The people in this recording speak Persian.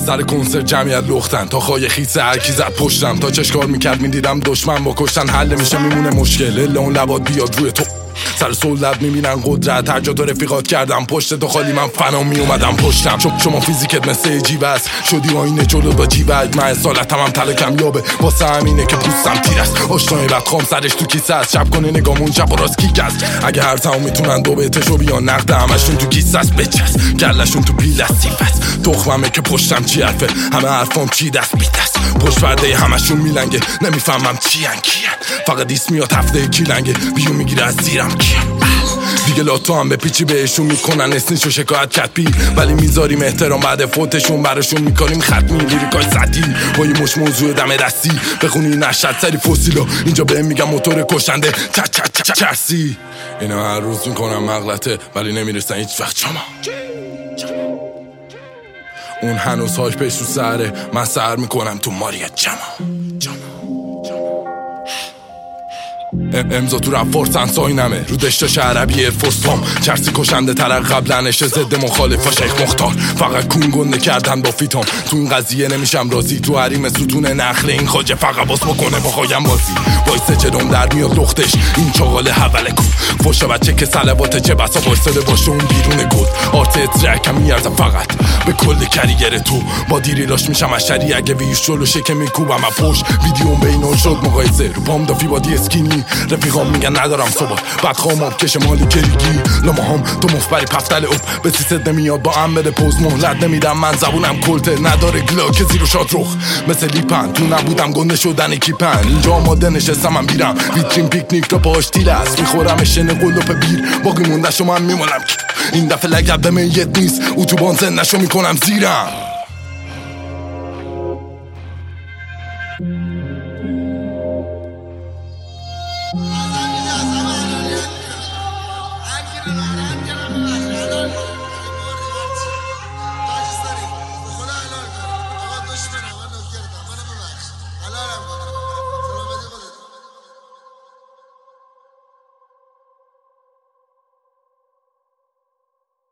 سر کنسرت جمعیت لختن تا خواهی خیسه هرکی زد پشتم تا چشکار میکرد میدیدم دشمن با کشتن حل میشه میمونه مشکل الا اون لبات بیاد روی تو سر سولت میبینن قدرت هر جا تو رفیقات کردم پشت تو خالی من فنا میومدم پشتم شما فیزیکت مثل جیوه است شدی آینه جلو با جیوه من اصالتم هم تله کم یابه واسه همینه که پوستم تیر است آشنای بدخوام سرش تو کیسه است شب کنه نگامون چپ و راست کیک است اگه هر تمام میتونن دو بهتشو بیان نقده همشون تو کیسه است بچست گلشون تو پیل است سیف است تخممه که پشتم چی حرفه همه حرفام چی دست بیت است پشت پرده همشون میلنگه نمیفهمم چی ان کیان فقط اسمیات هفته کی لنگه بیو میگیره از زیرم دیگه لاتو هم به پیچی بهشون میکنن اسنیشو شکایت کتبی ولی میذاریم احترام بعد فوتشون براشون میکنیم ختمی لیریکای صدی با یه مش موضوع دم دستی بخونی نشد سری فسیلا اینجا بهم میگم موتور کشنده چرسی اینا هر روز میکنم مغلطه ولی نمیرسن هیچ وقت شما اون هنوز هاش پیش رو سره من سر میکنم تو ماریا جما امضا تو رفت فرسن ساینمه رو دشتاش عربی ارفرستام چرسی کشنده تر قبلا نشه ضد مخالفا شیخ مختار فقط کون گنده کردن با فیتام تو این قضیه نمیشم راضی تو حریم ستون نخل این خاجه فقط باز بکنه با خوایم بازی وایسه جلوم در میاد لختش این چاقاله حوله کن فوش بچه که سلواته چه بسا وایساده باشه اون بیرون گود آرت ترکم میارزم فقط به کل کریگر تو با دیریلاش میشم اشری اگه ویش جلوشه که میکوبم پشت ویدیوم بینون شد مقایسه رو پام دافی با دی اسکینی رفیقام میگن ندارم ثبات بعد خوام آب کش مالی کریگی لما هم تو مفبری پفتل اوب به سیست نمیاد با هم بده پوز مهلت نمیدم من زبونم کلته نداره گلا که زیرو شاد رخ مثل لیپن تو نبودم گنده شدن کیپن اینجا آماده نشستم من بیرم ویترین پیکنیک رو پاش تیل است میخورم شن قلوپ بیر باقی مونده شما هم میمونم این دفعه لگب به میت نیست اتوبان زندشو میکنم زیرم